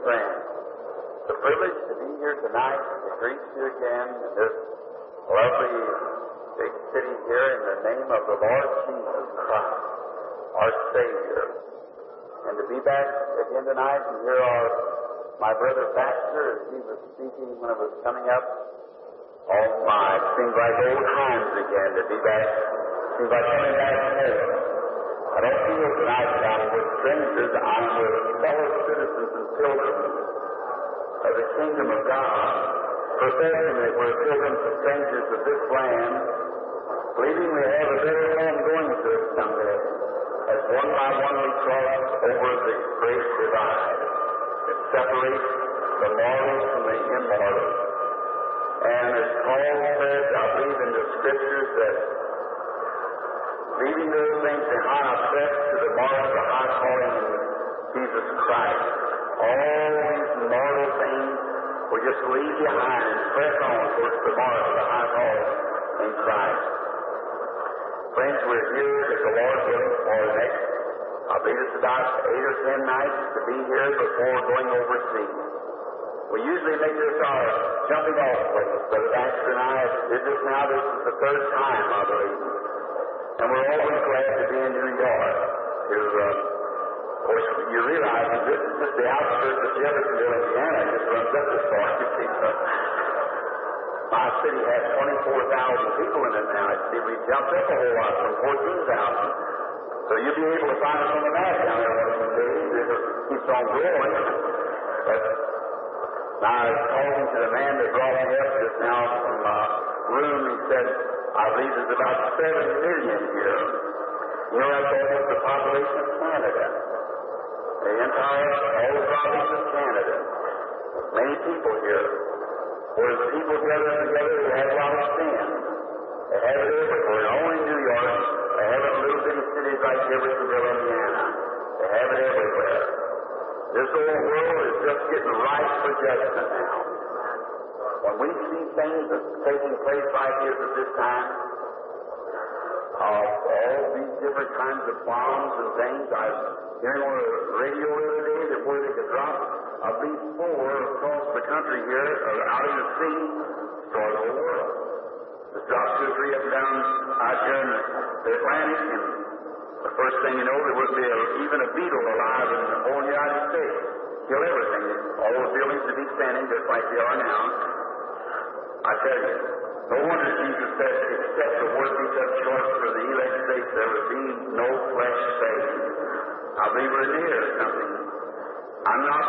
friends. It's a privilege to be here tonight to greet you again in this lovely big city here in the name of the Lord Jesus Christ, our Savior. And to be back again tonight and hear my brother Baxter as he was speaking when it was coming up. Oh my, it seems like old times again to be back. It seems like coming back home. I don't feel tonight that I'm with strangers. I'm with fellow citizens and pilgrims of the kingdom of God, professing that we're pilgrims and strangers of this land, believing we have a better home going to it someday, as one by one we cross over the great divide that separates the mortals from the immortals. And as Paul says, I believe in the Scriptures that leaving those things behind, I press to the mark of the high calling in Jesus Christ. All these mortal things will just leave behind and press on towards the mark of the high calling in Christ. Friends, we're here at the Lord willing for the next, I believe it's about 8 or 10 nights to be here before going overseas. We usually make this our jumping off place. Brother Baxter and I did this now. This is the third time, I believe. And we're always glad to be in New York. Of course, you realize that this is just the outskirts of Jeffersonville, Indiana. It just runs up this far. My city has 24,000 people in it now. We jumped up a whole lot from 14,000. So you'll be able to find us on the map down there one of these days. It keeps on growing. But now I was talking to the man that brought me up just now from my room. He said, I believe there's about 7 million here. You know, that's almost the population of Canada. The entire, all the province of Canada. Many people here. Where the people gather together, they have a lot of sin. They have it everywhere. Only in New York, they have it in little bitty cities like Jeffersonville, Indiana. They have it everywhere. This old world is just getting ripe for judgment now. When we see things that's taking place like this at this time, all these different kinds of bombs and things, I was hearing on the radio the other day that where they could drop at least 4 across the country here, out in the sea, destroy the whole world. Just drop 2 or 3 up and down out here in the Atlantic, and the first thing you know, there wouldn't be even a beetle alive in the whole United States. Kill everything. All the buildings would be standing just like they are now. I tell you, no wonder Jesus said, except the word be cut short for the elect's sake, there would be no flesh saved. I believe we're near something. I'm not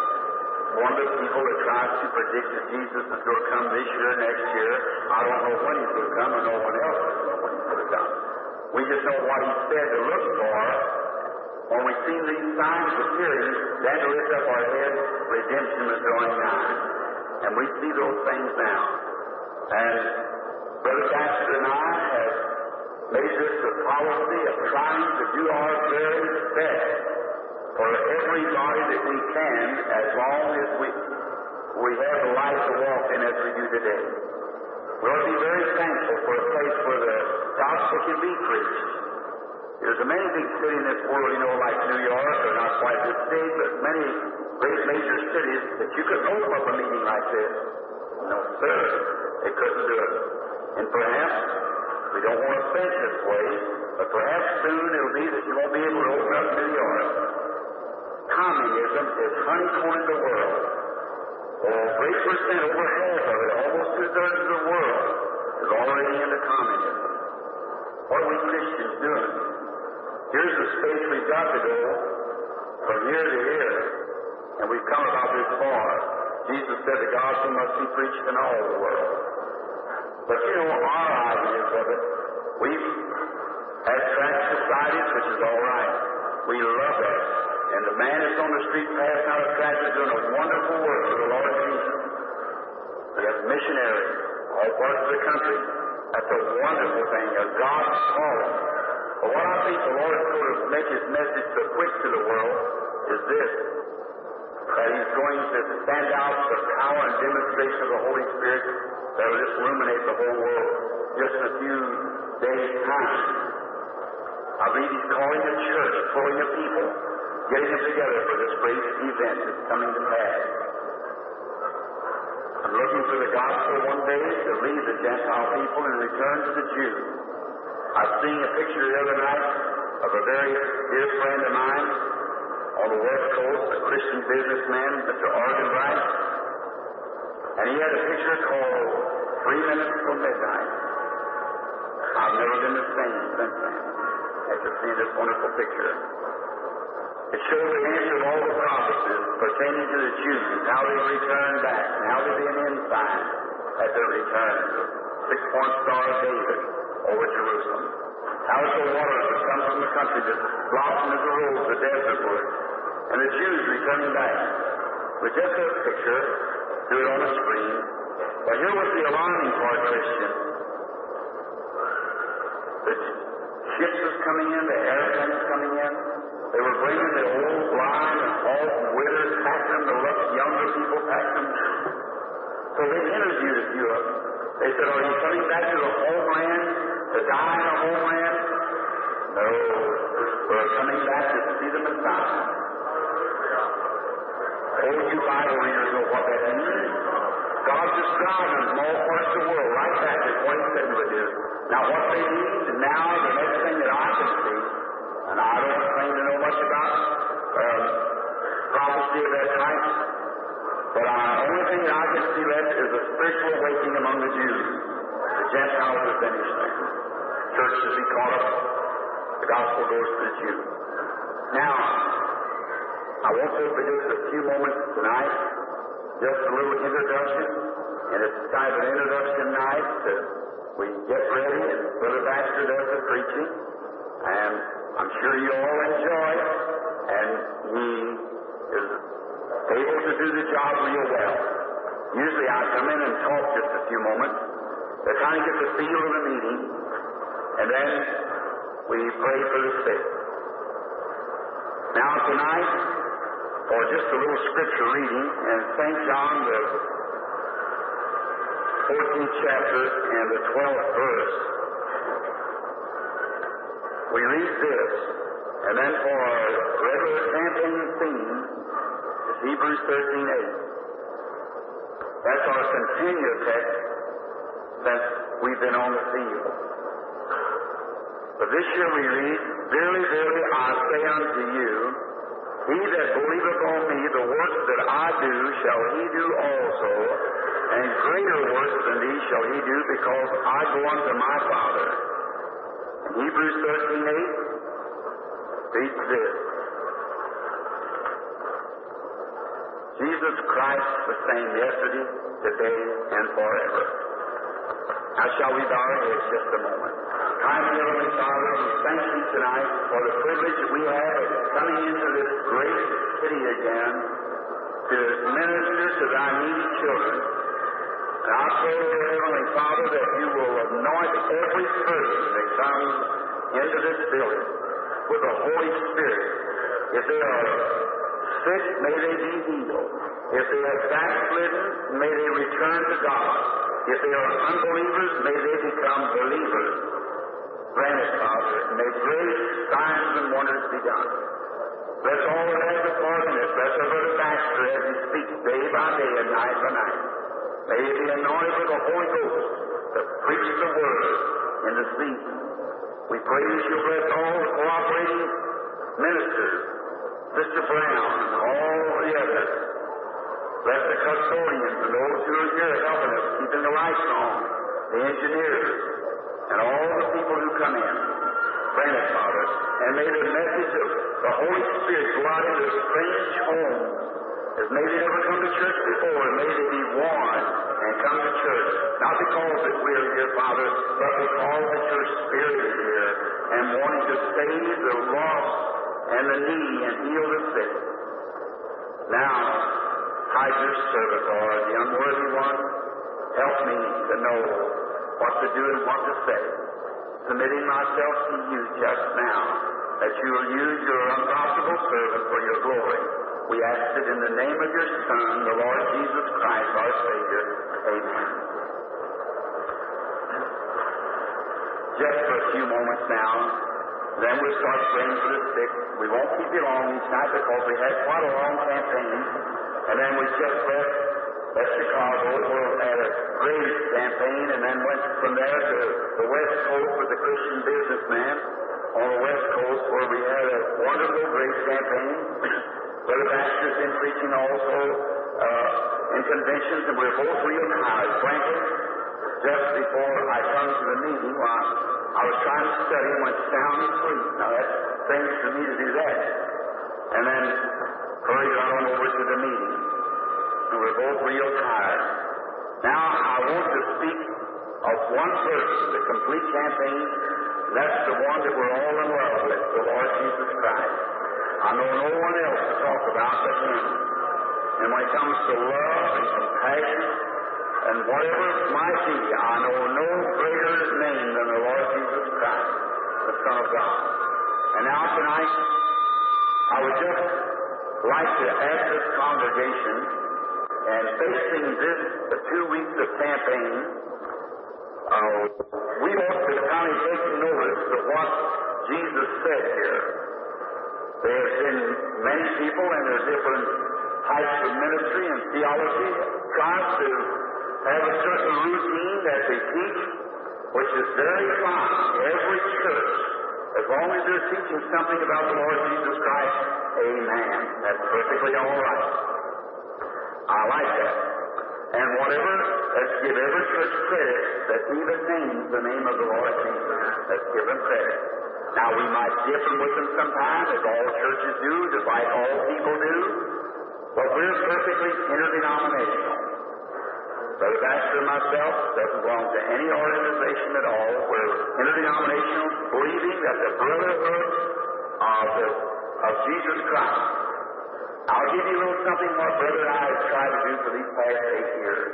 one of the people that tries to predict that Jesus is going to come this year, next year. I don't know when he's going to come, and no one else doesn't know when he's going to come. We just know what he said to look for. When we see these signs appearing, then to lift up our heads, redemption is drawing nigh. And we see those things now. And Brother Baxter and I have made this a policy of trying to do our very best for everybody that we can, as long as we have the life to walk in as we do today. We ought to be very thankful for a place where the gospel can be preached. There's a many big cities in this world, you know, like New York, or not quite this big, but many great major cities that you couldn't open up a meeting like this. No, sir. They couldn't do it. And perhaps, we don't want to think this way, but perhaps soon it'll be that you won't be able to open up New York. Communism is honeycombing the world. A great percent, over half of it, almost 2/3 of the world, is already into communism. What are we Christians doing? Here's the space we've got to go from here to here, and we've come about this far. Jesus said the gospel must be preached in all the world. But you know, our ideas of it, we've had tract societies, which is all right. We love that. And the man that's on the street passing out of tract is doing a wonderful work for the Lord Jesus. We have missionaries, all parts of the country. That's a wonderful thing, a God's calling. But what I think the Lord sort of make his message so quick to the world is this, that he's going to send out the power and demonstration of the Holy Spirit that will just illuminate the whole world just in a few days' time. I believe he's calling the church, pulling the people getting them together for this great event that's coming to pass. I'm looking for the gospel one day to lead the Gentile people and return to the Jews. I've seen a picture the other night of a very dear friend of mine on the West Coast, a Christian businessman, Mr. Argenbright, and he had a picture called 3 Minutes Till Midnight. I've never been the same since then after seeing this wonderful picture. It shows the answer of all the prophecies pertaining to the Jews, how they return back, and how they be an ensign at their return. The 6-point star of David over Jerusalem. How it's the waters that come from the country that blossom as a rose, the desert wood, and the Jews returning back. We just have a picture, do it on the screen. But here was the alarming part, Christian. The ships was coming in, the airplanes coming in. They were bringing the old, blind, and halt, and withered, packing them, the younger people packed them. So they interviewed a few of them. They said, are you coming back to the homeland, to die in the homeland? No, we're coming back to see the Messiah. Oh, you Bible readers know what that means. God just driving them from all parts of the world right back to what He said He would do. Now, what they need, and now the next thing that I can see, and I don't claim to know much about prophecy of that type, but the only thing that I can see left is a spiritual awakening among the Jews. The Gentiles are finished there. Church should be caught up. The gospel goes to the Jews. Now, I want to for just a few moments tonight, just a little introduction, and it's kind of an introduction night that we get ready, and Brother Baxter does the preaching, and I'm sure you all enjoy it, and he is able to do the job real well. Usually I come in and talk just a few moments to kind of get the feel of the meeting, and then we pray for the sick. Now tonight, for just a little scripture reading in St. John, the 14th chapter and the 12th verse, we read this, and then for our regular campaign theme is Hebrews 13:8. That's our continued text since we've been on the field. But this year we read, verily, verily, I say unto you, he that believeth on me, the works that I do shall he do also, and greater works than these shall he do, because I go unto my Father. Hebrews 13:8 reads this. Jesus Christ the same yesterday, today, and forever. Now shall we bow our heads just a moment. Kind Heavenly Father, we thank you tonight for the privilege that we have of coming into this great city again to minister to thy needy children. And I pray, Heavenly Father, that you will anoint every person that comes into this building with the Holy Spirit. If they are sick, may they be healed. If they are backslidden, may they return to God. If they are unbelievers, may they become believers. Grant it, Father, and may great signs and wonders be done. Bless all that has a part in it. Bless our Brother Baxter as he speaks day by day and night by night. May he be anointed with the Holy Ghost to preach the Word in the season. We pray that you'll bless all the cooperating ministers, Mr. Brown, and all the others. Bless the custodians and those who are here helping us, keeping the lights on, the engineers, and all the people who come in. Grant it, Father, and may the message of the Holy Spirit go out into strange homes, as may they never come to church before, and may they be warned and come to church. Not because that we're here, Father, but because that your Spirit is here and wanting to save the lost and the needy and heal the sick. Now, hide your servant, Lord, the unworthy one. Help me to know what to do and what to say. Submitting myself to you just now, that you will use your unprofitable servant for your glory. We ask it in the name of your Son, the Lord Jesus Christ, our Savior. Amen. Just for a few moments now, then we'll start praying for the sick. We We won't keep you long each night because we had quite a long campaign. And then we just left Chicago. We had a great campaign and then went from there to the West Coast with the Christian businessman on the West Coast where we had a wonderful, great campaign. Brother Baxter's been preaching also in conventions, and we're both real tired. Frankly, just before I come to the meeting, I was trying to study and went sound asleep. Now, that's strange for me to do that. And then hurried on over to the meeting. And we're both real tired. Now, I want to speak of one verse, the complete campaign. That's the one that we're all in love with, the Lord Jesus Christ. I know no one else to talk about but Him. And when it comes to love and compassion and whatever it might be, I know no greater name than the Lord Jesus Christ, the Son of God. And now tonight, I would just like to ask this congregation, and facing this 2 weeks of campaign, we ought to kind of take notice of what Jesus said here. There have been many people in their different types of ministry and theology trying to have a certain routine that they teach, which is very fine. Every church, as long as they're teaching something about the Lord Jesus Christ, amen. That's perfectly all right. I like that. And whatever, let's give every church credit that even names the name of the Lord Jesus. Let's give them credit. Now, we might differ with them sometimes, as all churches do, just like all people do, but we're perfectly interdenominational. Brother Baxter and myself doesn't belong to any organization at all. We're interdenominational, believing that the brotherhood of Jesus Christ. I'll give you a little something what Brother and I have tried to do for these past 8 years.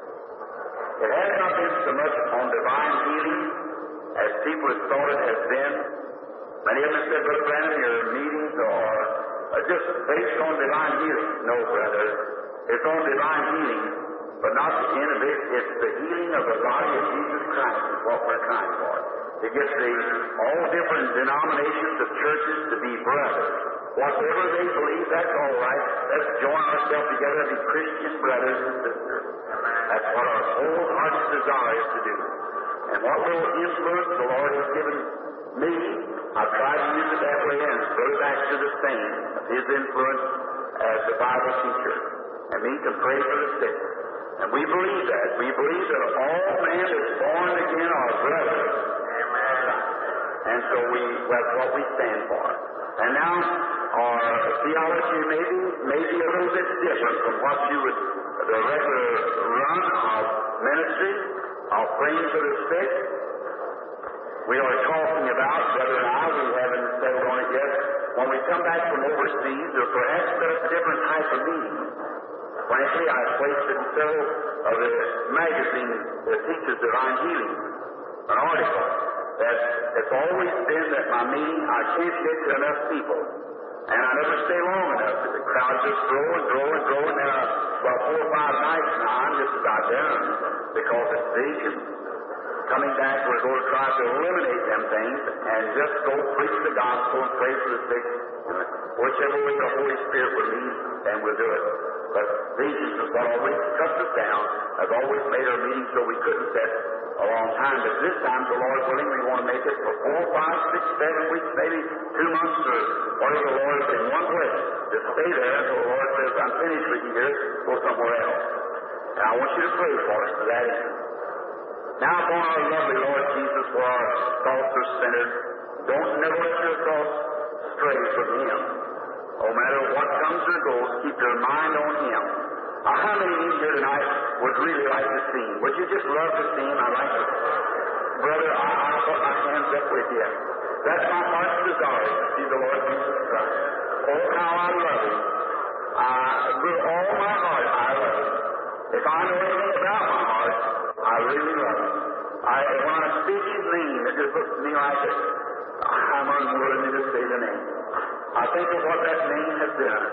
It has not been so much on divine healing as people have thought it has been. Many of them have said, Brother Branham, your meetings are just based on divine healing. No, brother. It's on divine healing, but not the end of it. It's the healing of the body of Jesus Christ is what we're trying for. To get all different denominations of churches to be brothers. Whatever they believe, that's all right. Let's join ourselves together and be Christian brothers and sisters. That's what our whole heart's desire is to do. And what little influence the Lord has given me, I've tried to use it that way, and Brother Baxter the same, his influence as the Bible teacher, and me to pray for the sick. And we believe that. We believe that all men that's born again are brothers. Amen. And so that's what we stand for. And now, our theology may be a little bit different from what you would, the regular run of ministry, of praying for the sick. We are talking about, Brother and I, we haven't settled on it yet, when we come back from overseas, or perhaps set up a different type of meeting. Frankly, I've placed it in several of the magazines that teaches divine healing, an article. That it's always been that my meeting, I can't get to enough people. And I never stay long enough. The crowd just grow and grow and grow. And now, about 4 or 5 nights now, I'm just about done. Because it's vision. Coming back, we're going to try to eliminate them things and just go preach the gospel and pray for the sick. Whichever way the Holy Spirit will lead, and we'll do it. But visions is what always cuts us down. Has always made our meetings so we couldn't set a long time. But this time, the Lord willing, we want to make it for 4, 5, 6, 7 weeks, maybe 2 months, or whatever the Lord in one place. Just stay there until the Lord says, I'm finished with you here, go somewhere else. And I want you to pray for us to that end. Now, upon our lovely Lord Jesus, where our thoughts are centered, don't never let your thoughts stray from Him. No matter what comes or goes, keep your mind on Him. How many of you here tonight would really like to see Him? Would you just love to see Him? I'd like to. Brother, I put my hands up with you. That's my heart's desire, to see the Lord Jesus Christ. Oh, how I love Him. With all my heart, I love Him. If I know anything about my heart, I really love Him. When I speak His name, it just looks to me like I'm unworthy to say the name. I think of what that name has done.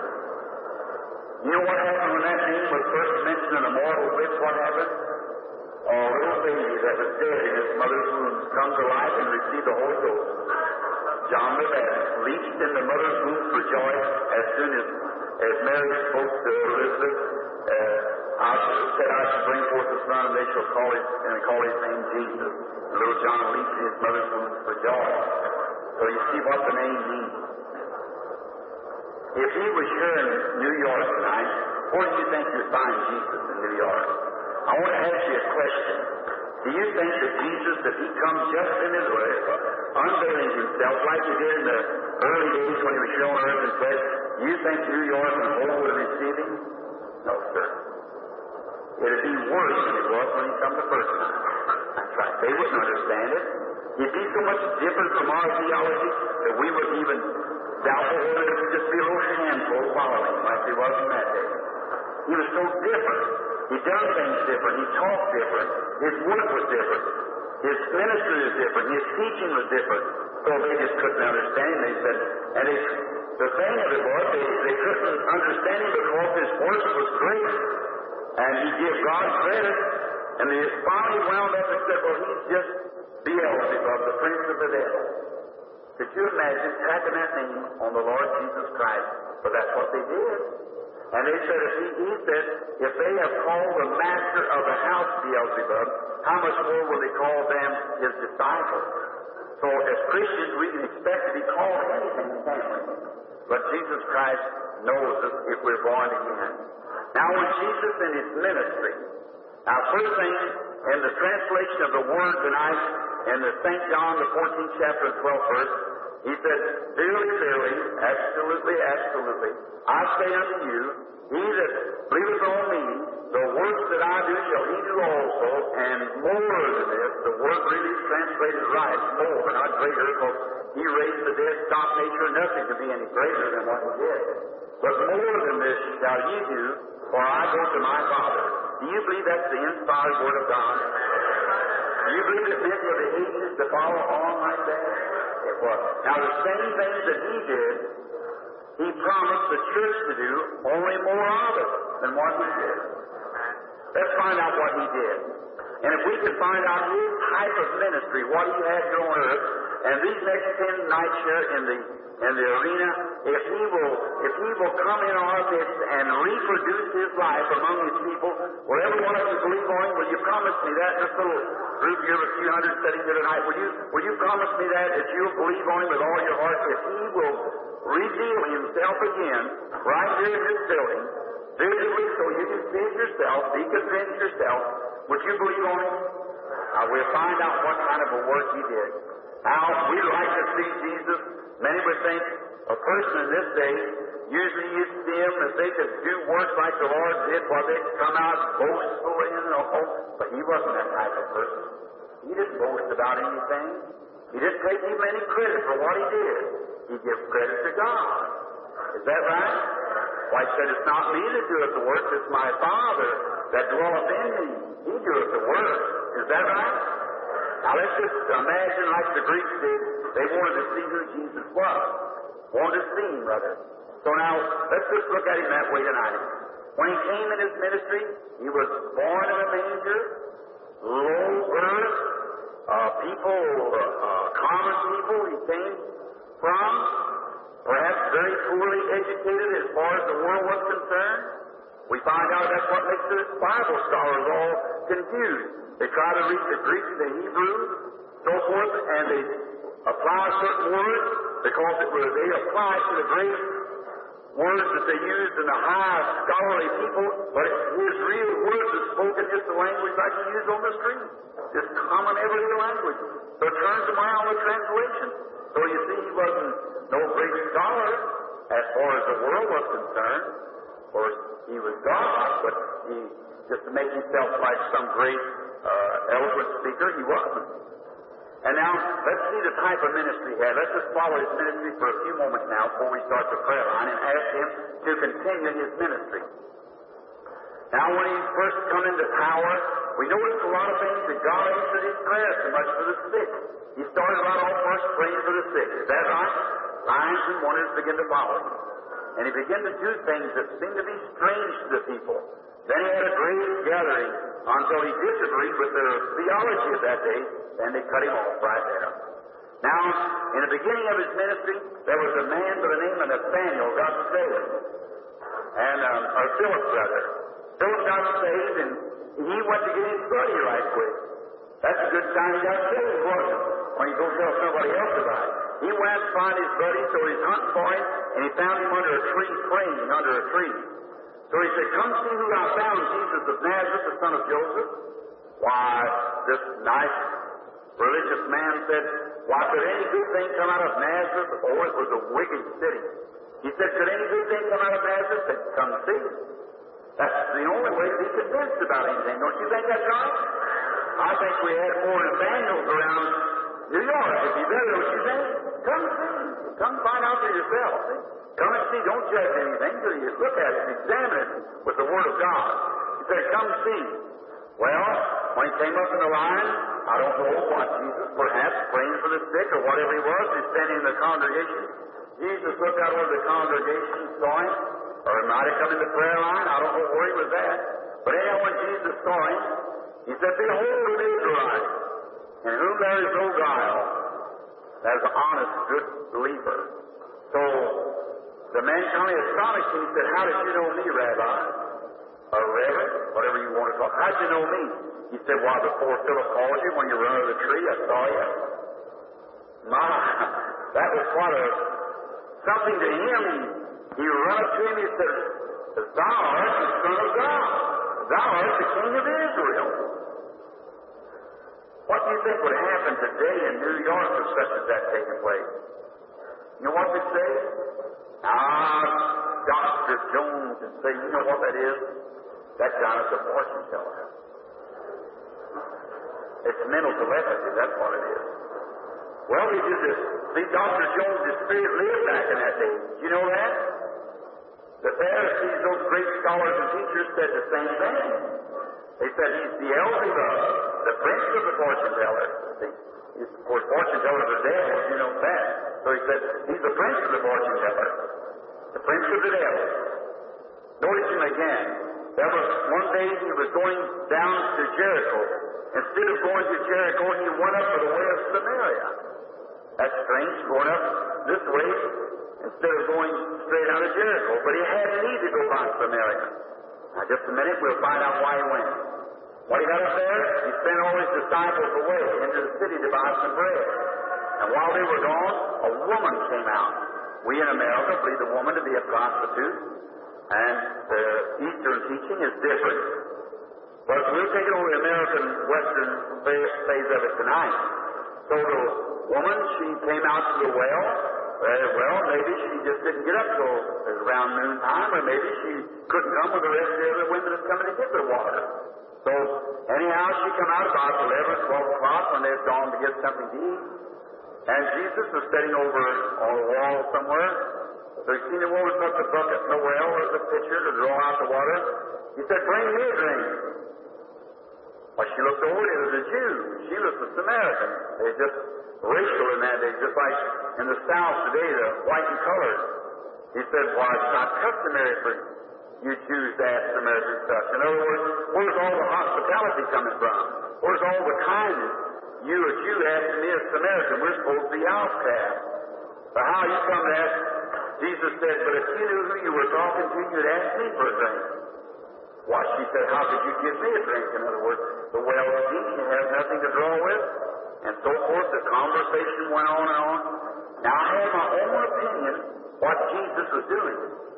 You know what happened when that name was first mentioned in a mortal witch? What happened? A little baby that was dead in his mother's womb come to life and received the Holy Ghost. John the Baptist leaped in the mother's womb for joy as soon as Mary spoke to Elizabeth. I said I should bring forth a son, and they shall call his name Jesus. And little John leaped in his mother's womb for joy. So you see what the name means. If he was here in New York tonight, where do you think you'd find Jesus in New York? I want to ask you a question. Do you think that Jesus, if he comes just in his way, unveiling himself like he did in the early days when he was here on earth and said, you think New York and the whole would receive him? No, sir. It'd be worse than it was when he come the first time. That's right. They wouldn't understand it. He'd be so much different from our theology that we wouldn't even doubt whether it would just be a little handful following like he was in that day. He was so different. He done things different. He talked different. His work was different. His ministry was different. His teaching was different. So they just couldn't understand him. They said, and the thing of it was, they couldn't understand him because his work was great. And he gave God credit. And they finally wound up and said, well, he's just Beelzebub, the prince of the devil. Could you imagine tacking that name on the Lord Jesus Christ? But that's what they did. And they said, he said, if they have called the master of the house Beelzebub, how much more will they call them his disciples? So as Christians, we can expect to be called anything, can't we? But Jesus Christ knows us if we're born again. Now, when Jesus in his ministry, now first thing, in the translation of the word tonight, in the St. John, the 14th chapter, 12th verse, he said, verily, verily, absolutely, absolutely, I say unto you, he that believeth on me, the works that I do shall he do also, and more than this. The word really is translated right, more, not greater, because he raised the dead, stopped nature, nothing to be any greater than what he did. But more than this shall ye do, for I go to my Father. Do you believe that's the inspired word of God? Do you believe it meant for the ages to follow on like that? It was. Now, the same things that he did, he promised the church to do, only more of it than what he did. Let's find out what he did. And if we can find out his type of ministry, what he had here on earth, and these next 10 nights here in the arena, if he will come in our midst and reproduce his life among his people, will every one of you believe on him? Will you promise me that? This little group here of a few hundred sitting here tonight, will you promise me that you'll believe on him with all your heart, if he will reveal himself again right here in this building, visibly, so you can see it yourself, be convinced yourself? Would you believe on him? We'll find out what kind of a work he did. Now, we'd like to see Jesus. Many would think a person in this day, usually you'd see him if they could do works like the Lord did, while they'd come out boastful in and all. But he wasn't that type of person. He didn't boast about anything. He didn't take even any credit for what he did. He gave credit to God. Is that right? Why, he said, it's not me that doeth the work, it's my Father that dwelleth in me. He doeth the work. Is that right? Now let's just imagine like the Greeks did. They wanted to see who Jesus was. Wanted to see him, brother. So now, let's just look at him that way tonight. When he came in his ministry, he was born in a manger, low earth, common people he came from, perhaps very poorly educated as far as the world was concerned. We find out that's what makes the Bible scholars all confused. They try to read the Greek, the Hebrew, so forth, and they apply certain words because they apply to the great words that they used in the high scholarly people, but his real words are spoken just the language like he used on the street. Just common everyday language. So it turns them around with translation. So you see, he wasn't no great scholar as far as the world was concerned. Of course, he was God, but he, just to make himself like some great eloquent speaker, he wasn't. And now, let's see the type of ministry he had. Let's just follow his ministry for a few moments now before we start the prayer line and ask him to continue his ministry. Now, when he first come into power, we noticed a lot of things that God answered his prayers so much for the sick. He started right off first praying for the sick. Is that right? Signs and wonders begin to follow him. And he began to do things that seemed to be strange to the people. Then he had a great gathering until he disagreed with their theology of that day, and they cut him off right there. Now, in the beginning of his ministry, there was a man by the name of Nathaniel got saved. And, or Philip, rather. Philip got saved, and he went to get his buddy right quick. That's a good sign he got saved, wasn't it? When you go tell somebody else about it. He went to find his buddy, so he's hunting for him, and he found him under a tree, praying under a tree. So he said, "Come see who I found, Jesus of Nazareth, the son of Joseph." Why, this nice religious man said, "Why, could any good thing come out of Nazareth?" Oh, it was a wicked city. He said, "Could any good thing come out of Nazareth?" Said, "Come see." That's the only way to be convinced about anything. Don't you think that's right? I think we had more Nathaniels around New York. It'd be better, don't you think? Come see. Come find out for yourself. See? Come and see. Don't judge anything till you look at it and examine it with the Word of God. He said, "Come see." Well, when he came up in the line, I don't know what Jesus, perhaps praying for the sick or whatever he was, he's standing in the congregation. Jesus looked out over the congregation, saw him, or he might have come in the prayer line. I don't know where he was at. But anyhow, when Jesus saw him, he said, "Behold an Israelite, in whom there is no guile." That's an honest, good believer. So the man kind of astonished him. He said, "How did you know me, Rabbi?" Or Reverend, whatever you want to call it. "How'd you know me?" He said, "Why, before Philip called you, when you were under the tree, I saw you." My, that was quite something to him. He ran up to him and he said, "Thou art the Son of God. Thou art the King of Israel." What do you think would happen today in New York if such as that taking place? You know what they say? Dr. Jones would say, "You know what that is? That guy is a fortune teller." It's mental telepathy, that's what it is. Well, they did this. See, Dr. Jones' spirit lived back in that day. You know that? The Pharisees, those great scholars and teachers, said the same thing. They said he's the Beelzebub, the prince of the fortune tellers. Of course, fortune tellers are devils, you know that. So he said, he's the prince of the fortune teller, the prince of the devils. Notice him again. There was one day he was going down to Jericho. Instead of going to Jericho, he went up for the way of Samaria. That's strange, going up this way instead of going straight out of Jericho. But he had need to go by Samaria. Now, just a minute, we'll find out why he went. When he got up there, he sent all his disciples away into the city to buy some bread. And while they were gone, a woman came out. We in America believe the woman to be a prostitute, and the Eastern teaching is different. But we'll take it over the American Western phase of it tonight. So the woman, she came out to the well. Well, maybe she just didn't get up till around noontime, or maybe she couldn't come with the rest of the other women that's coming to get their water. So anyhow, she come out about 11, 12 o'clock when they'd gone to get something to eat. And Jesus was sitting over on the wall somewhere. So he seen the woman put the bucket in the well or the pitcher to draw out the water. He said, "Bring me a drink." Well, she looked over, it was a Jew. She was a Samaritan. They just racial in that day, just like in the South today, the white and colored. He said, "Why, it's not customary for you Jews to ask Samaritan stuff." In other words, where's all the hospitality coming from? Where's all the kindness? You, a Jew, asking me, a Samaritan, we're supposed to be outcasts. So how you come to ask? Jesus said, "But if you knew who you were talking to, you'd ask me for a drink." Why, she said, "How could you give me a drink?" In other words, the well is deep, you have nothing to draw with, and so forth. The conversation went on and on. Now, I have my own opinion what Jesus was doing.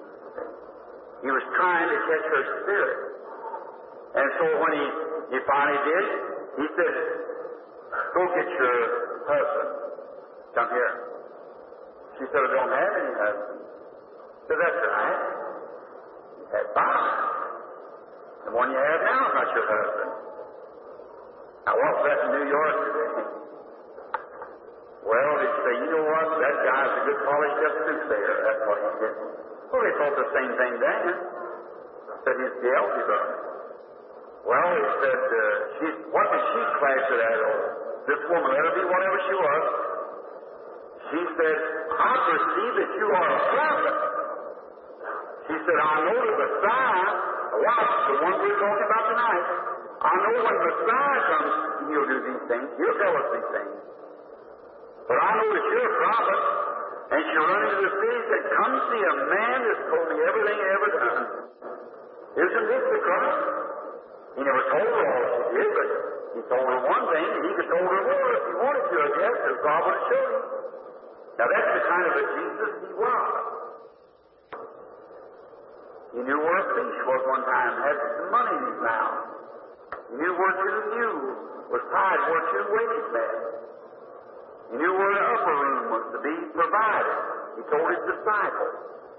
He was trying to catch her spirit. And so when he finally did, he said, "Go get your husband. Come here." She said, "I don't have any husband." He said, "That's right. You had 5. The one you have now is not your husband." Now, what's that in New York today? Well, they say, "You know what? That guy's a good polished up soothsayer." That's what he did. Well, they thought the same thing then. Said he's Beelzebub. Well, he said, what did she clash it at? This woman, let her be whatever she was. She said, "I perceive that you are a prophet." She said, "I know the Messiah, watch, the one we're talking about tonight. I know when the Messiah comes, he'll do these things. He'll tell us these things." But I know that you're a prophet. And she ran into the city and said, come see a man that's told me everything I ever done. Isn't this the Christ? He never told her all she did, but he told her one thing, and he could told her more if he wanted to, I guess, because God would have showed him. Now that's the kind of a Jesus he was. He knew where a fish was one time, had some money in his mouth. He knew where two mules was tied, where two wages met. He knew where the upper room was to be provided. He told his disciples.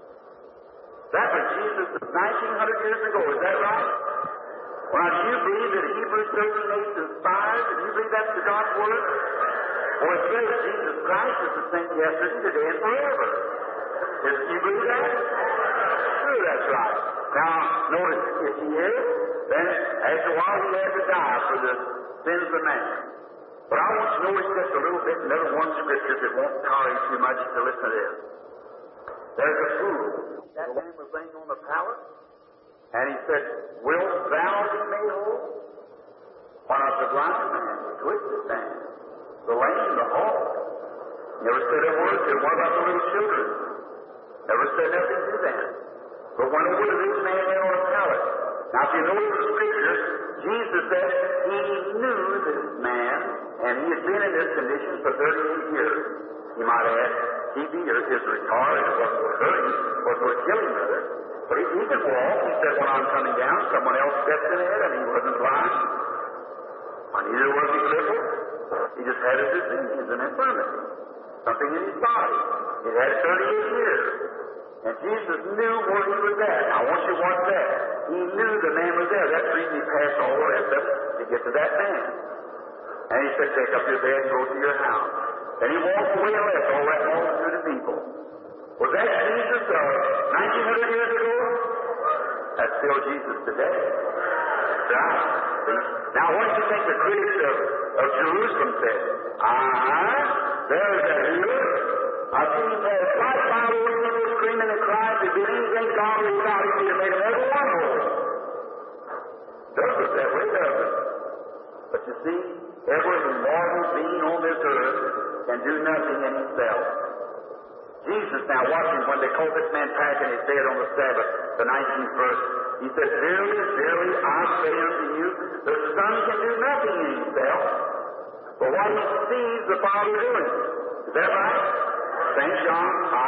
That was Jesus 1,900 years ago, is that right? Well, now, do you believe that Hebrews 13:8 inspired? Do you believe that's the God's Word? Well, it says Jesus Christ is the same yesterday, today, and forever. Do you believe that? Sure, that's right. Now, notice, if he is, then after a while he had to die for the sins of man. But I want you to notice just a little bit, another one scripture that won't tire you too much to listen to this. There's a fool. That man was laying on the pallet, and he said, wilt thou be made whole? Why not the blind man, the twisted man, the lame, the halt? Never said a word to him. What about the little children? Never said nothing to them. But went over to this man there on a pallet. Now, if you notice the scripture, Jesus said he knew this man, and he had been in this condition for 38 years. You might add, TB or his retard, it wasn't going to hurt him, it wasn't going to kill him, rather. But he could walk. He said, when I'm coming down, someone else stepped in ahead, and he wasn't blind. And neither was he crippled. He just had a disease, an infirmity, something in his body. He had it 38 years. And Jesus knew where he was at. Now, I want you to watch that. He knew the man was there. That's the reason he passed all the rest of it to get to that man. And he said, take up your bed and go to your house. And he walked away and left all that multitude of people. Was that Jesus 1,900 years ago? That's still Jesus today. Right. Now, what do you think the critics of Jerusalem said? There's that here. I think he had fight by the way he was screaming and crying to do anything godly about him. He'd have made him every one whole. Does it that way, does it? But you see, every mortal being on this earth can do nothing in himself. Jesus, now watching when they called this man packing his bed on the Sabbath, the 19th verse, he said, verily, verily, I say unto you, the Son can do nothing in himself, but what he sees the Father doing. Is that right? St. John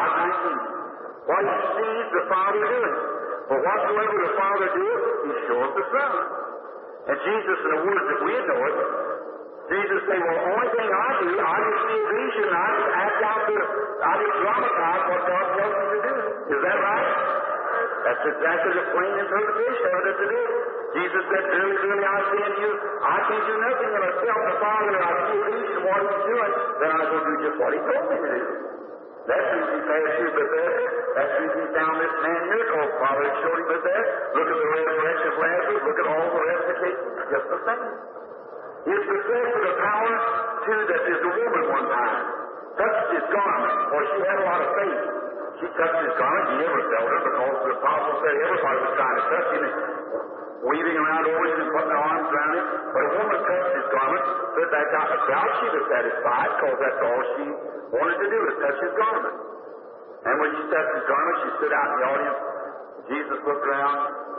5:19. What he sees the Father doing. For whatsoever the Father doeth, he showeth the Son. And Jesus, in the words that we know it, Jesus said, well, the only thing I do, I just see a vision, I just act out I just dramatize what God tells me to do. Is that right? That's exactly the plain interpretation of it to do. Jesus said, verily, verily, I say unto you, I can do nothing of myself. The Father, I see a vision, what he's doing, then I will do just what he told me to do. That's the reason he passed through Bethesda. That's the reason he found this man here called Father and showed him Bethesda. Look at the resurrection of Lazarus. Look at all the rest of the cases. Just the same. He was possessed with a power, too, that this woman one time touched his garment, for she had a lot of faith. She touched his garment. He never felt her because the apostle said everybody was trying to touch him and weaving around over him and putting their arms around him. But a woman touched his garment, stood back out in the crowd. She was satisfied because that's all she wanted to do is touch his garment. And when she touched his garment, she stood out in the audience. Jesus looked around.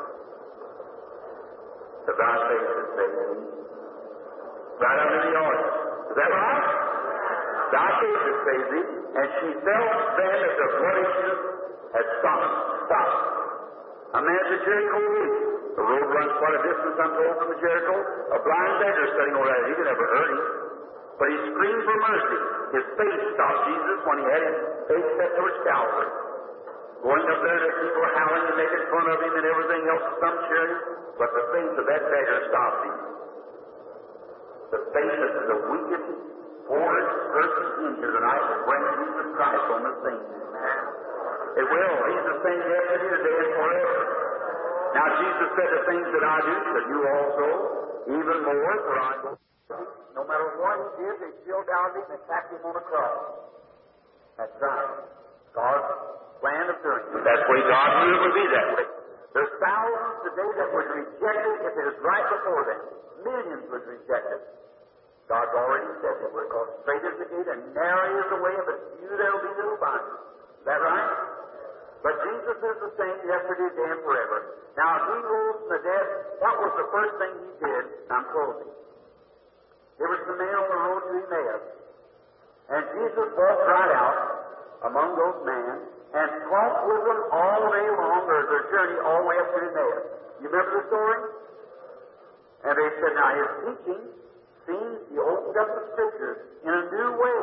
The thy faith is saved thee. Right under the audience. Is that right? Thy faith is saved thee. And she felt then that the blood issue had stopped. A man's at Jericho Reach. The road runs quite a distance, I'm told, from the Jericho. A blind beggar sitting over there. He could never hurt him. But he screamed for mercy. His faith stopped Jesus when he had his face set towards Calvary. Going up there, the people were howling and making fun of him and everything else, some cheering. But the faith of that beggar stopped him. The faith of the weakest, poorest person in here tonight will bring Jesus Christ on the scene. It will. He's the same yesterday, today, and forever. Now, Jesus said, the things that I do shall you also, even more, for I go. No matter what he did, they still doubted him and attacked him on a cross. That's right. God's plan of doing it. That's the way God knew it would be that way. There's thousands today that was rejected if it was right before them. Millions was rejected. God's already said that we're called straight is the gate and narrow is the way, but few there will be that will find it. Is that right? But Jesus is the same yesterday, today, and forever. Now, if He rose from the dead, what was the first thing He did? I'm closing. There was the man on the road to Emmaus. And Jesus walked right out among those men and talked with them all day long, or their journey all the way up to Emmaus. You remember the story? And they said, now His teaching seems He opened up the Scriptures in a new way.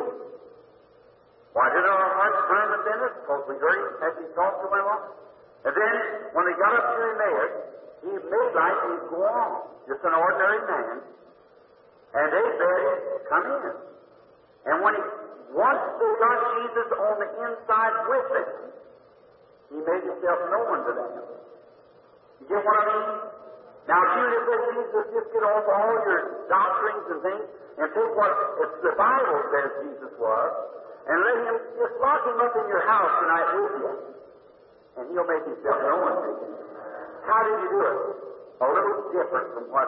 Why did our hearts burn within us? Because we heard Him as He talked to them. And then, when they got up to Emmaus, He made like He'd go on, just an ordinary man. And they said, come in. And when once they got Jesus on the inside with them, He made Himself known to them. You get what I mean? Now, if you let Jesus just get off all your doctrines and things, and take what the Bible says Jesus was, and let Him just lock Him up in your house tonight with you, and He'll make Himself known to you. How did He do it? A little different from what.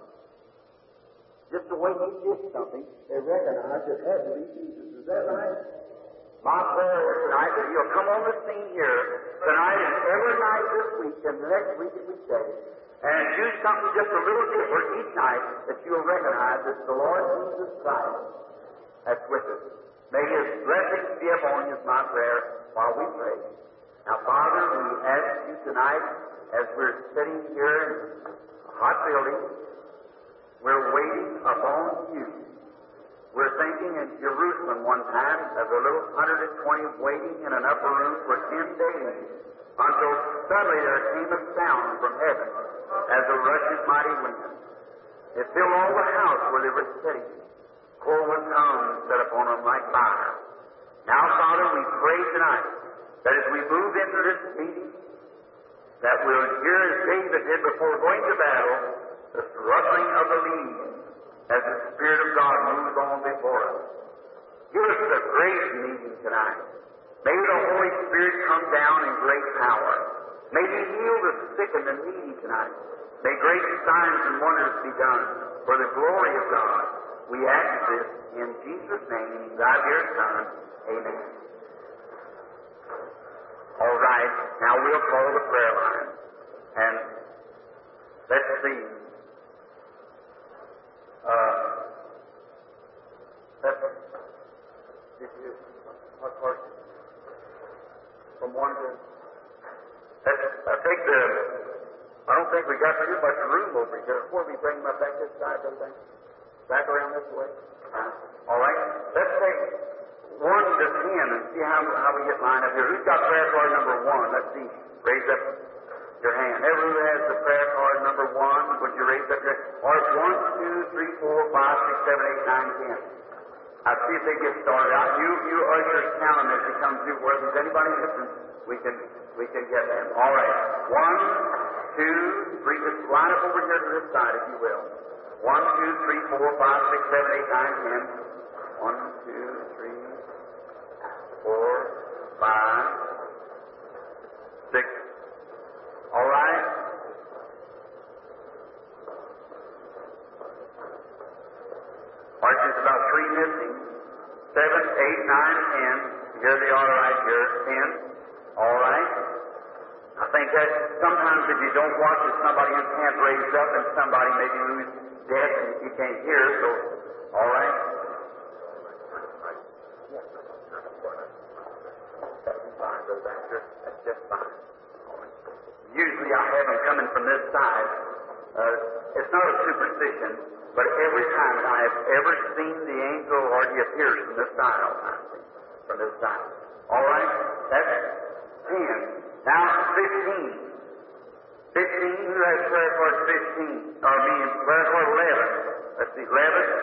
Just the way He did something, they recognized it had to be Jesus. Is that right? My prayer is tonight that He'll come on the scene here tonight and every night this week and the next week and week day, and do something just a little different each night that you'll recognize it's the Lord Jesus Christ that's with us. May His blessings be upon you is my prayer while we pray. Now, Father, we ask you tonight as we're sitting here in a hot building, we're waiting upon you. We're thinking in Jerusalem one time of a little 120 waiting in an upper room for 10 days until suddenly there came a sound from heaven as a rushing mighty wind. It filled all the house where they were sitting. Cloven tongues set upon them like fire. Now, Father, we pray tonight that as we move into this meeting, that we'll hear as David did before going to battle, the rustling of the leaves as the Spirit of God moves on before us. Give us a great meeting tonight. May the Holy Spirit come down in great power. May He heal the sick and the needy tonight. May great signs and wonders be done for the glory of God. We ask this in Jesus' name, Thy dear Son. Amen. All right, now we'll call the prayer line. And let's see. What part? From one to. I don't think we got too much room over here. Before we bring them up back this side, don't they? Back around this way. All right. Let's take 1 to 10 and see how we get lined up here. Who's got prayer card number 1? Let's see. Raise up your hand. Everyone has the prayer card number 1. Would you raise up your hand? Or 1, 2, 3, 4, 5, 6, 7, 8, 9, 10. I'll see if they get started out. You ushers count them as they come through. Where there's anybody missing, we can get them. All right. 1, 2, 3. Just line up over here to this side, if you will. 1, 2, 3, 4, 5, 6, 7, 8, 9, 10. 1, 2, 3, 4, 5, 6. All right. All right, there's about 3 missing. 7, 8, 9, 10. Here they are right here. 10. All right. I think that sometimes if you don't watch it, somebody can't raise up and somebody maybe lose deaf and you can't hear. So, all right. That's fine, Brother Baxter. That's just fine. Usually I have them coming from this side. It's not a superstition, but every time I have ever seen the angel or he appears from this side all the time. From this side. All right? That's 10. Now 15. 15, who has prayer card 15? Prayer card 11. Let's see, 11,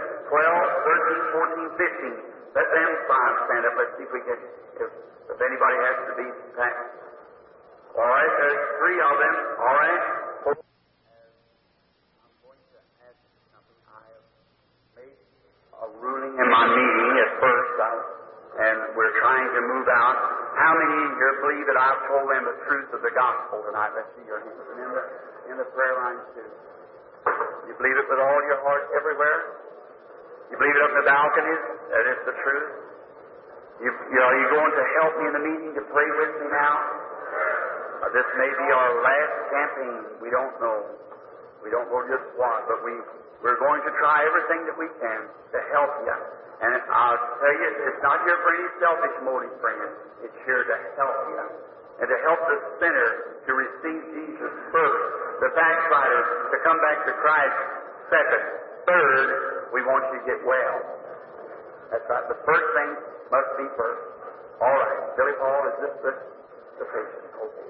12, 13, 14, 15. Let them 5 stand up. Let's see if we can, if anybody has to be packed. All right, there's 3 of them. All right. I'm going to ask you something. I have made a ruling in my meeting at first, and we're trying to move out. How many here believe that I've told them the truth of the gospel tonight? Let's see your hands. And in the prayer line, too. You believe it with all your heart everywhere? You believe it up in the balconies? That is the truth. Are you going to help me in the meeting to pray with me now? This may be our last campaign. We don't know. We don't know just what, but we're going to try everything that we can to help you. And I'll tell you, it's not here for any selfish motive, friend. It's here to help you. And to help the sinner to receive Jesus first, the backslider to come back to Christ second, third, we want you to get well. That's right. The first thing must be first. All right. Billy Paul, is this the patient? Okay.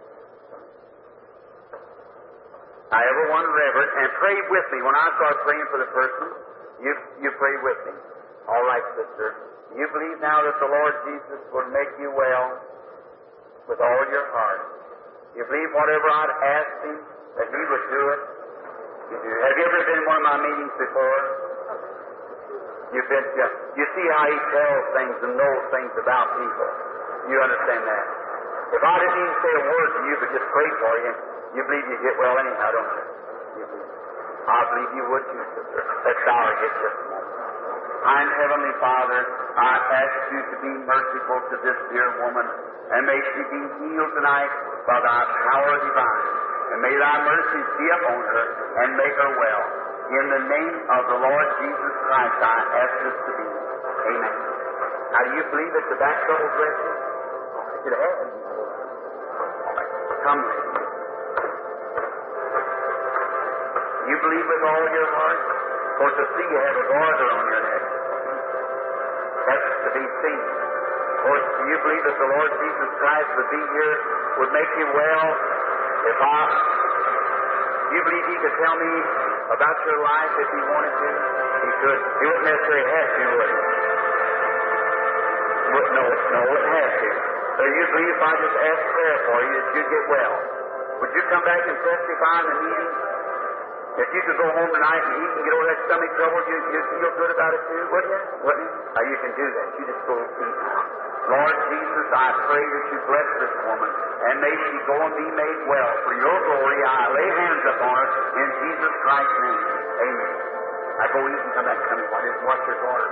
Now, everyone reverent, and pray with me. When I start praying for the person, you pray with me. All right, sister. You believe now that the Lord Jesus will make you well with all your heart. You believe whatever I'd asked Him, that He would do it. You do. Have you ever been in one of my meetings before? You've been. You see how He tells things and knows things about people. You understand that? If I didn't even say a word to you, but just pray for you, you believe you get well anyhow, don't you? I believe you would too, sister. Let's bow our heads just a moment. Kind Heavenly Father, I ask you to be merciful to this dear woman, and may she be healed tonight by thy power divine. And may thy mercies be upon her and make her well. In the name of the Lord Jesus Christ, I ask this to be. Amen. Now, do you believe that the back trouble blesses? It has. Come, lady. You believe with all your heart? Of course, I see you have a garter on your neck. That's to be seen. Of course, do you believe that the Lord Jesus Christ would be here, would make you well? Do you believe He could tell me about your life if He wanted to? He could. He wouldn't necessarily have to, would He? No, wouldn't have to. So you believe if I just asked prayer for you that you'd get well? Would you come back and testify in the meeting? If you could go home tonight and eat and get over that stomach trouble, you'd feel good about it too, wouldn't you? Wouldn't you? Now you can do that. You just go eat now. Lord Jesus, I pray that you bless this woman, and may she go and be made well. For your glory, I lay hands upon her in Jesus Christ's name. Amen. Now go eat and come back and tell me what is. Watch your daughter.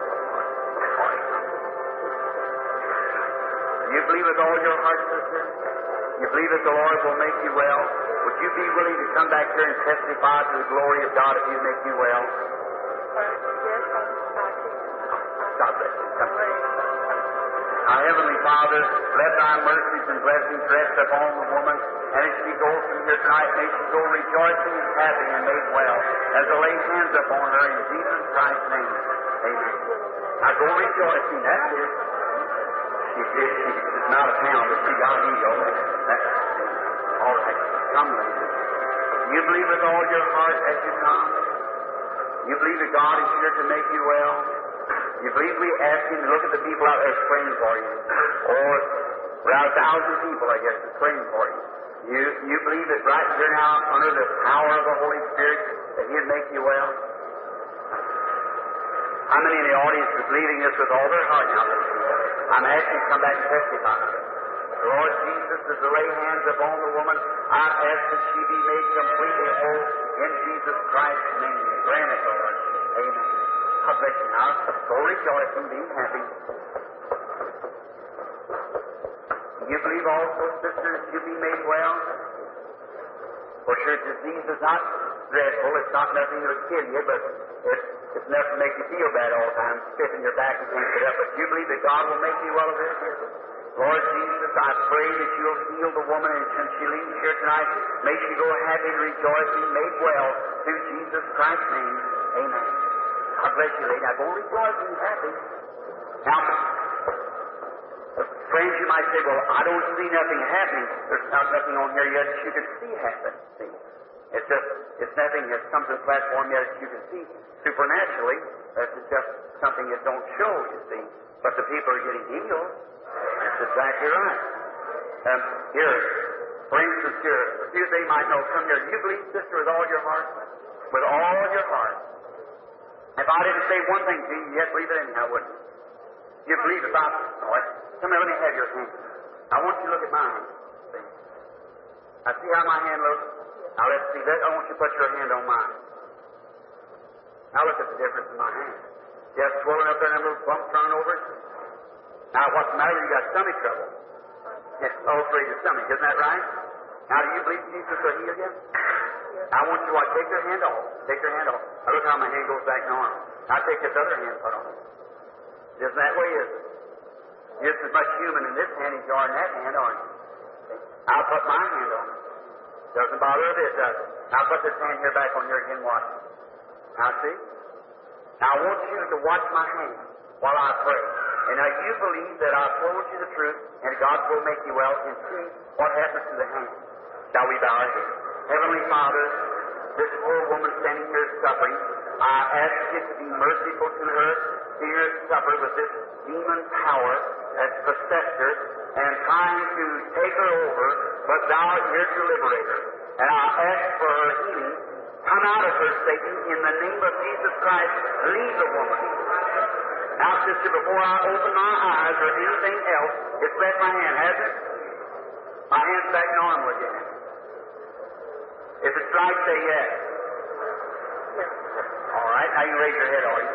Do you believe with all your heart, sister? You believe that the Lord will make you well? Would you be willing to come back here and testify to the glory of God if He make you well? God bless you. Come on. Our Heavenly Father, let thy mercies and blessings rest upon the woman, and as she goes from here tonight, may she go rejoicing and happy and made well, as I lay hands upon her in Jesus Christ's name. Amen. Now go rejoicing. That's it. She did. She's not a pound, but she got healed. All right. Come, lady. You believe with all your heart as you come? You believe that God is here to make you well? You believe we ask Him to look at the people out there praying for you? Or around 1,000 people, I guess, is praying for you. You believe that right here now, under the power of the Holy Spirit, that He'd make you well? How many in the audience is believing this with all their heart now? I'm asking you to come back and testify. Lord Jesus, as I lay hands upon the woman, I ask that she be made completely whole in Jesus Christ's name. Grant it, Lord. Amen. God bless you now. Go rejoicing, be happy. You believe also, sisters, you be made well? For sure, disease is not dreadful. It's not nothing that would kill you, but it's enough to make you feel bad all the time, stiff in your back and can't get up. But you believe that God will make you well of this? Lord Jesus, I pray that you'll heal the woman, and since she leaves here tonight, may she go happy and rejoicing, made well, through Jesus Christ's name. Amen. God bless you, lady. Now go rejoicing, happy. Now, friends, you might say, well, I don't see nothing happening. There's nothing on here yet that you can see happen. See? It's nothing that's come to the platform yet that you can see supernaturally. That's just something that don't show, you see. But the people are getting healed. That's exactly right. Here, for instance, here, a few they might know, come here. You believe, sister, with all your heart? With all your heart. If I didn't say one thing to you, you'd believe it anyhow, wouldn't you? You believe if I... All right. Come here, let me have your hand. I want you to look at my hand. See? I see how my hand looks. Now let's see that. I want you to put your hand on mine. Now look at the difference in my hand. You have swollen up there and little bumps running over it? Now, what's the matter? You got stomach trouble. Yes, ulcerated your stomach, isn't that right? Now, do you believe Jesus will heal you? I want you to take your hand off. Take your hand off. Now, look how my hand goes back normal. Now, take this other hand put on. Isn't that way, is it? You're just as much human in this hand as you are in that hand, aren't you? I'll put my hand on it. Doesn't bother a bit, does it? I'll put this hand here back on here again, watch it. Now, see? Now, I want you to watch my hand while I pray. And now you believe that I've told you the truth, and God will make you well, and see what happens to the hand. Shall we bow our heads? Heavenly Father, this poor woman standing here suffering, I ask you to be merciful to her, see her suffer with this demon power that's possessed her, and trying to take her over, but thou art here to liberate her. And I ask for her healing. Come out of her, Satan, in the name of Jesus Christ. Leave the woman. Now, sister, before I open my eyes or anything else, it's left my hand, hasn't it? My hand's back normal again. If it's right, say yes. All right, now you raise your head, all you.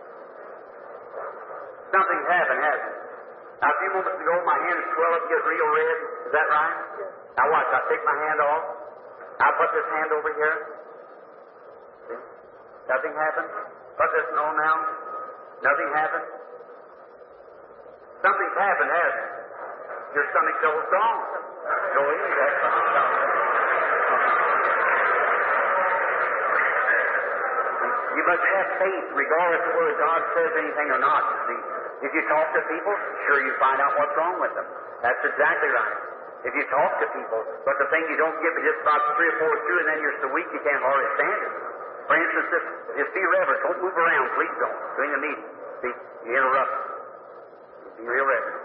Something's happened, hasn't it? Now, a few moments ago, my hand swelled up and get real red. Is that right? Now, watch. I take my hand off. I'll put this hand over here. See? Nothing happened. Put this on now. Nothing happened. Something's happened, hasn't it? Your stomach trouble's gone. Go easy, that stomach trouble. You must have faith, regardless of whether God says anything or not, you see. If you talk to people, sure you find out what's wrong with them. That's exactly right. If you talk to people, but the thing you don't give it just about 3 or 4 through, and then you're so weak you can't hardly stand it. For instance, just be reverent. Don't move around, please don't, during the meeting. See, you interrupt. Be real reverent.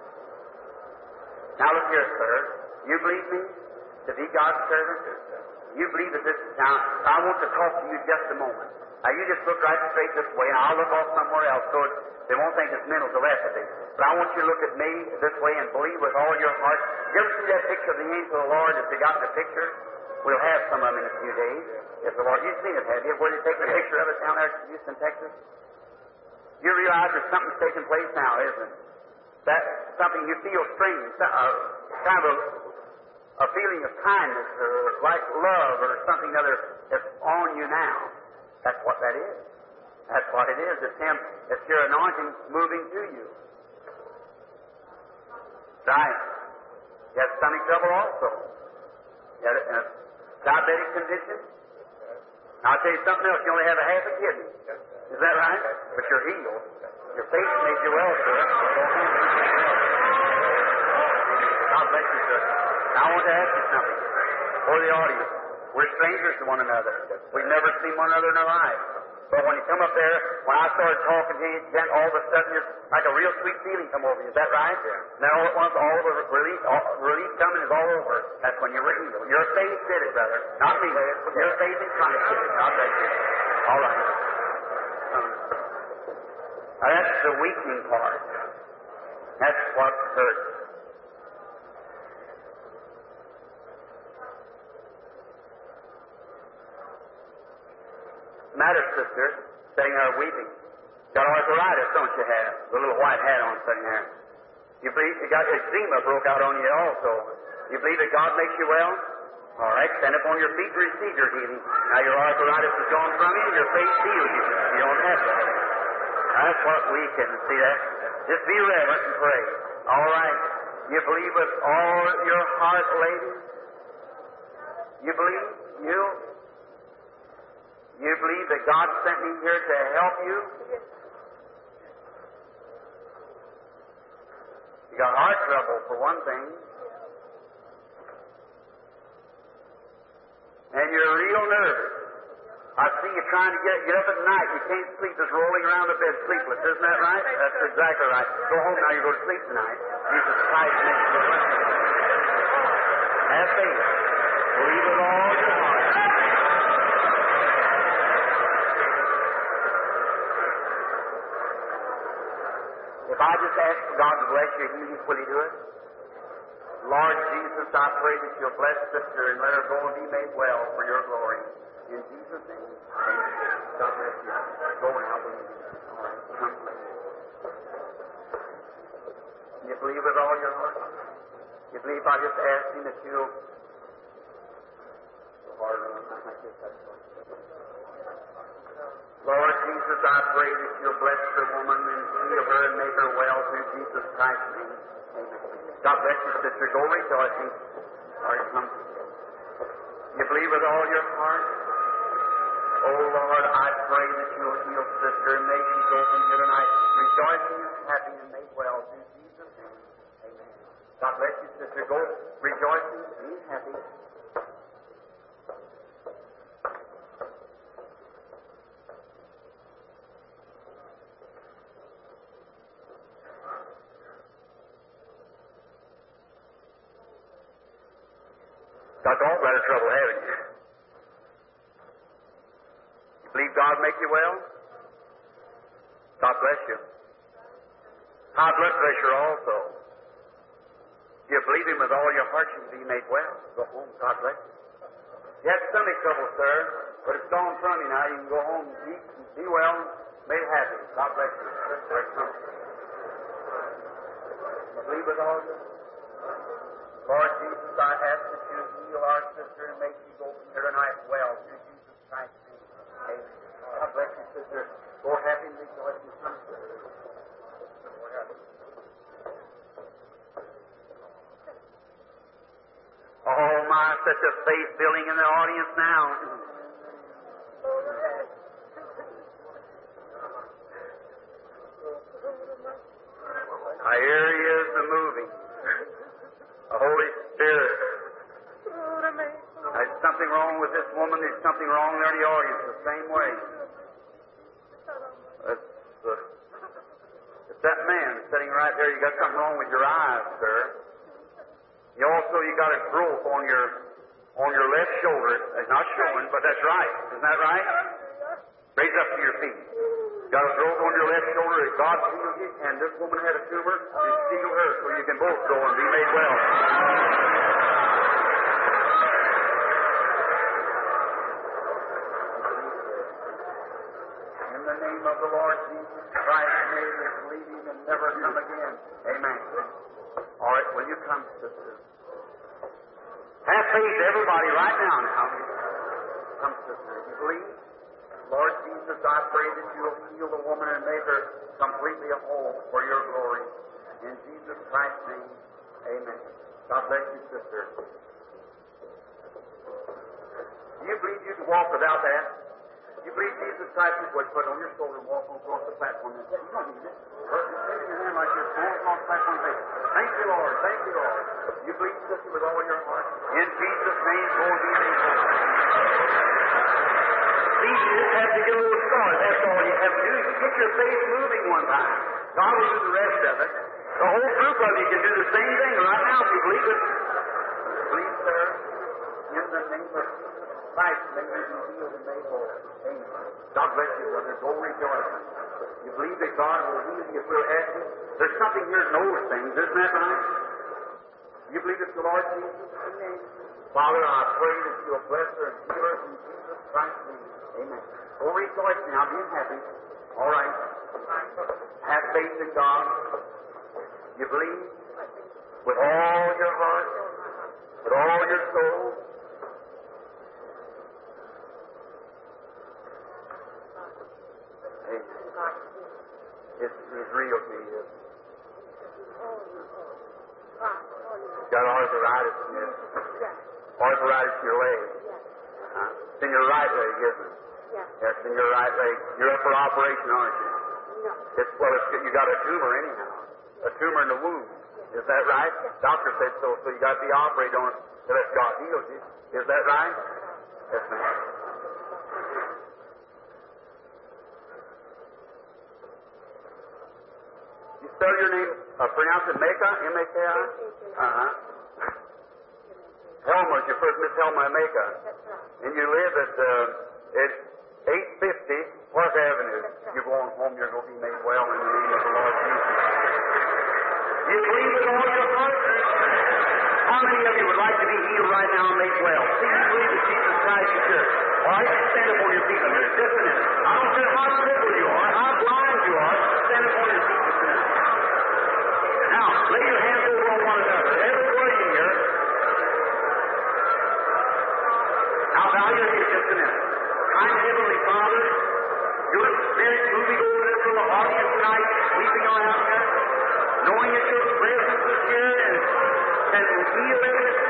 Now look here, sir. You believe me to be God's servant? You believe that this... Now, I want to talk to you just a moment. Now, you just look right straight this way, and I'll look off somewhere else, so they won't think it's mental telepathy. But I want you to look at me this way and believe with all your heart. You ever see that picture of the angel of the Lord? If they got the picture, we'll have some of them in a few days. If the Lord, you've seen it, have you? Where they take a picture of it down there in Houston, Texas? You realize there's something taking place now, isn't it? That's something you feel strange, kind of a feeling of kindness or like love or something other that's on you now. That's what that is. That's what it is. It's Him. It's your anointing moving to you. Right. You have stomach trouble also. You have a diabetic condition. I'll tell you something else. You only have a half a kidney. Is that right? But you're healed. Your faith made you well, sir. God bless you, sir. Now, I want to ask you something. For the audience, we're strangers to one another. We've never seen one another in our lives. But when you come up there, when I started talking to you, then all of a sudden, it's like a real sweet feeling come over you. Is that right? Yeah. Then all at once, all the relief coming is all over. That's when you're healed. Your faith did it, brother. Not me. Your faith in Christ did it. God bless you. All right. Now, that's the weakening part. That's what hurts. Matter, sister, sitting there weeping. Got arthritis, don't you have? The little white hat on sitting there. You believe you got eczema broke out on you also. You believe that God makes you well? All right, stand up on your feet to receive your healing. Now your arthritis is gone from you and your faith heals you. You don't have to. That's what we can see that. Just be reverent and pray. All right. You believe with all your heart, lady? You believe? You believe that God sent me here to help you? You got heart trouble, for one thing. And you're real nervous. I see you trying to get up at night. You can't sleep, just rolling around the bed sleepless. Isn't that right? That's exactly right. Go home now, you go to sleep tonight. Jesus Christ makes you well. Have faith. Believe with all your heart. If I just ask for God to bless your healing, will He do it? Lord Jesus, I pray that you'll bless sister and let her go and be made well for your glory. In Jesus' name, amen. God bless you. Go now, believe. All right. believe with all your heart? You believe by just asking that you'll... Lord Jesus, I pray that you'll bless the woman and heal her and make her well through Jesus Christ's name. Amen. God bless you, sister. Go rejoicing. Lord, come. You believe with all your heart? Oh, Lord, I pray that you'll heal sister and may she go from here tonight rejoicing and happy and made well through Jesus' name. Amen. God bless you, sister. Go rejoicing and be happy. Got gallbladder trouble, haven't you? You believe God make you well? God bless you. High blood pressure also. You believe Him with all your heart, you can be made well. Go home. God bless you. You had stomach trouble, sir, but it's gone from you now. You can go home and eat and be well, made happy. God bless you. Believe with all your heart. Lord Jesus, I ask that you heal our sister and make she go from here tonight well through Jesus Christ's name. Amen. God bless you, sister. Go happy and rejoice in some sister. Oh my, such a faith building in the audience now. Here he is, the moving. The Holy Spirit. There's something wrong with this woman. There's something wrong there in the audience the same way. It's that man sitting right there. You got something wrong with your eyes, sir. You got a growth on your left shoulder. It's not showing, but that's right. Isn't that right? Raise up to your feet. Got a growth on your left shoulder. If God healed you, and this woman had a tumor, you heal her so you can both go and be made well. In the name of the Lord Jesus Christ, may this leaving and never come again. Amen. All right, will you come, sister? Have faith, everybody, right now. Come, sister. You believe? Lord Jesus, I pray that you'll heal the woman and make her completely whole for your glory. In Jesus Christ's name, amen. God bless you, sister. Do you believe you can walk without that? You believe Jesus Christ was put on your shoulder and walk across the platform? You don't need it. Extend your hand like this, walk across the platform and say, thank you, Lord, thank you, Lord. You believe, sister, with all your heart? In Jesus' name, go and be made whole. You just have to get a little start. That's all you have to do. You get your faith moving one time. God will do the rest of it. The whole group of you can do the same thing right now if you believe it. Please, sir, in the name of Christ, may you be healed and made whole. Amen. God bless you, brother. Go rejoice. You believe that God will heal you if we'll ask Him? There's something here that knows things. Isn't that right? You believe it's the Lord Jesus? Amen. Father, I pray that you'll bless her and heal her in Jesus Christ's name. Amen. Go rejoice now, being happy. All right. Have faith in God. You believe with all your heart, with all your soul. Amen. It's real to you. You've got arthritis in your arthritis in your leg. It's in your right leg, isn't it? Yes, in your right leg. You're up for operation, aren't you? No. You got a tumor anyhow. A tumor in the womb. Is that right? Doctor said so. So you got to be operated on it unless God heals you. Is that right? Yes, ma'am. You spell your name, pronounce it Mecca, M-A-K-I? Helma is your first, Miss Helma Mecca. And you live at 850 Park Avenue. You're going home, you're going to be made well in the name of the Lord Jesus. You believe with all your heart? How many of you would like to be healed right now and made well? See, you believe that Jesus Christ is here. All right, stand up on your feet. Just a minute. I don't care how crippled you are, how blind you are, stand up on your feet just a minute. Now, lay your bow your head just a minute. Kind Heavenly Father, your Spirit moving over this little audience tonight, sweeping on out there, knowing that your presence is here and heal every